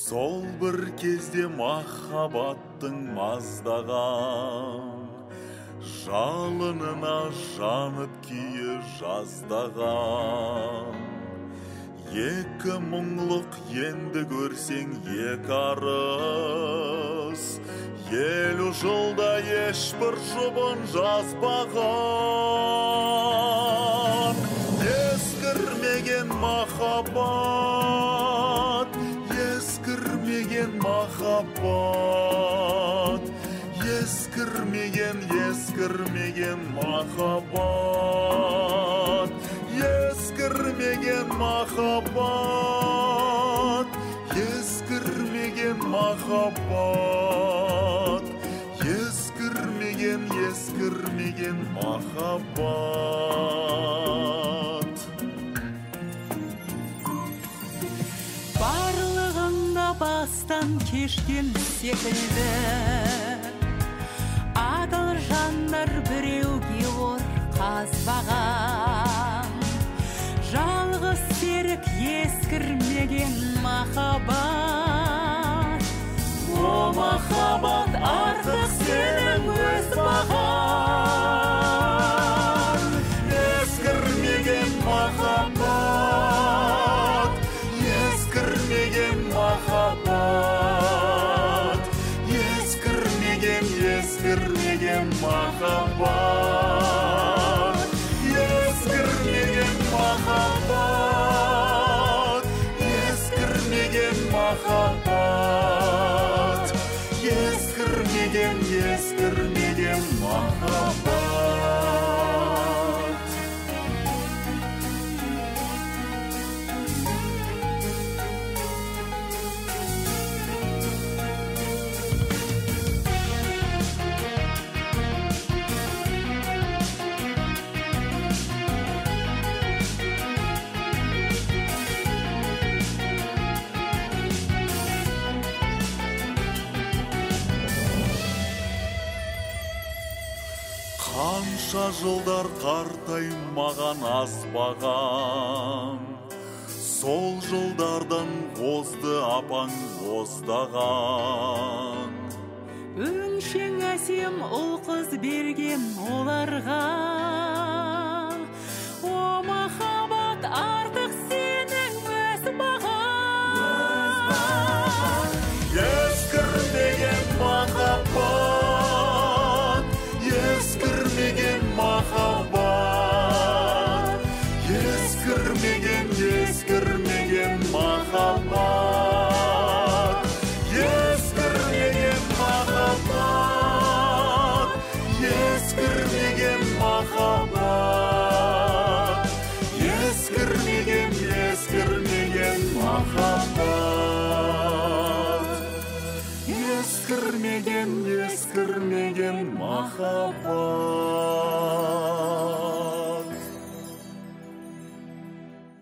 Сол бір кезде махаббаттың маздаған, жалынына жанып күйі жаздаған. Екі мұңлық енді көрсең екі арыс, елу жылда ешбір жұбын жазбаған. Ескірмеген махаббат, ескірмеген махаббат, ескірмеген махаббат, ескірмеген махаббат, ескірмеген махаббат, ескірмеген махаббат. Барлығында бастан кешкен секілді, адал жандар біреуге ор қазбаған. Жалғыз серік ескірмеген махаббат. О махаббат, артық сенің өз бағаң. Ескірмеген махаббат, ескірмеген махаббат, ескірмеген махаббат, ескірмеген махаббат, ескірмеген махаббат, ескірмеген махаббат. Қанша жылдар қартаймаған азбаған, сол жылдардан озды апаң оздаған. Өңшең әсем ұл қыз берген оларға, о махаббат, артық сенің өз бағаң. Ескірмеген махаббат, ескірмеген махаббат, ескірмеген махаббат, ескірмеген махаббат, ескірмеген махаббат, ескірмеген махаббат, ескірмеген махаббат.